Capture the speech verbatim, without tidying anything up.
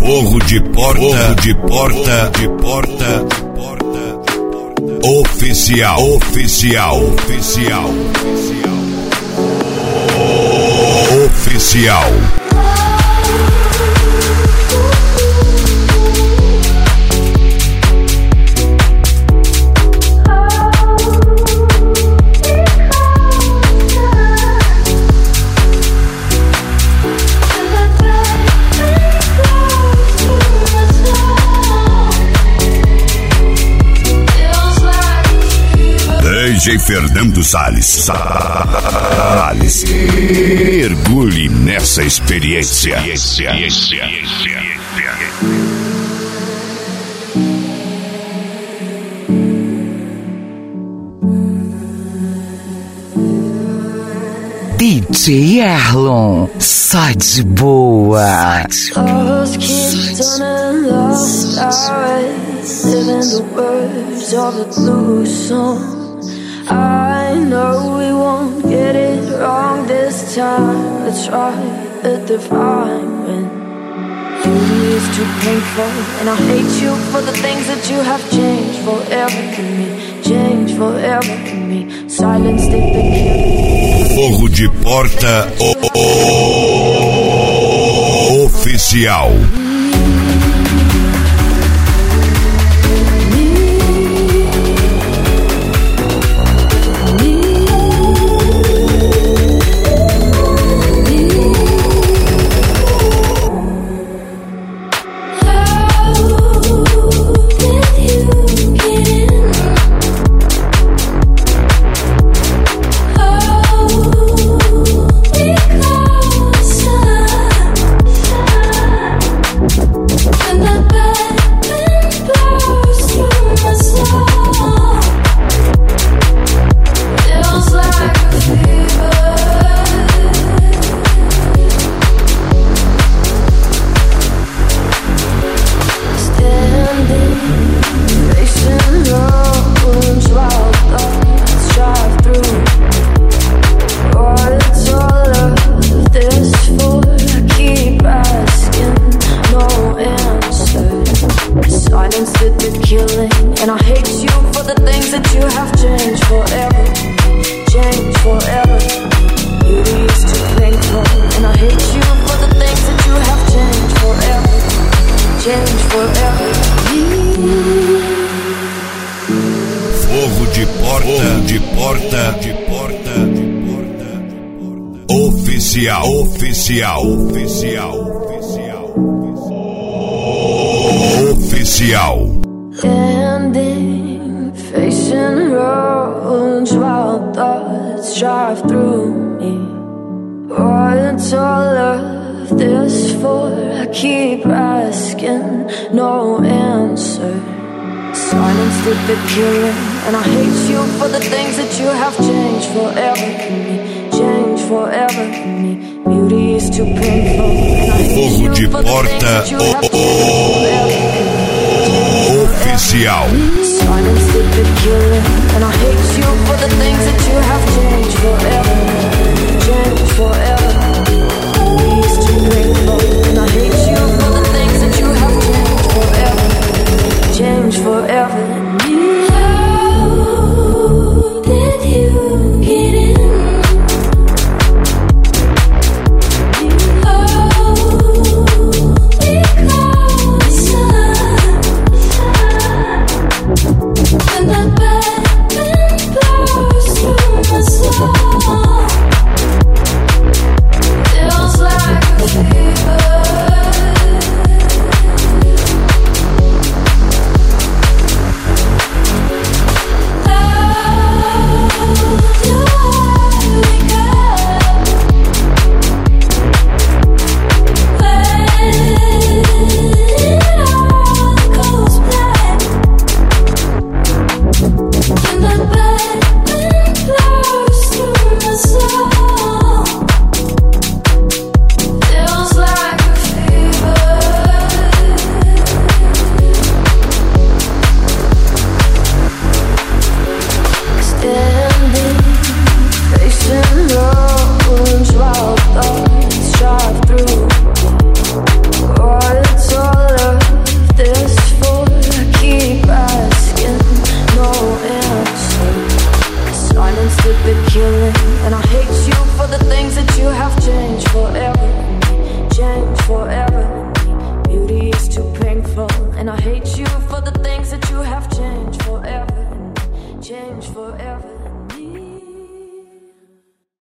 Forro de porta, forro de porta, de porta, de porta, oficial, oficial, oficial, oficial, oficial. D J Fernando Salles. Salles. Mergulhe nessa experiência. D J Erlon, só de boa. Lost kids on a lost highway, living the words of the blues song. I know we won't get it wrong this time. Let's try a divine win. Beauty is too painful, and I hate you for the things that you have changed forever in me. Changed forever in me. Silence did the killing. Forro de porta o- o- oficial. Forro de porta, de porta, de porta, de porta, oficial, oficial, oficial, oficial, oficial. Standing, facing roads while thoughts drive through me. What's all of this for? I keep asking, no answer. Silence did the killing, and I hate you for the things that you have changed forever in me. Changed forever in me. Beauty is too painful, and I hate you for the things that you have changed forever in me. Oficial. Silence did the killing, and I hate you for the things that you have changed forever. Changed forever. Beauty is too painful, and I hate you for the things that you have changed forever. Changed forever. How did you get in? You have changed forever.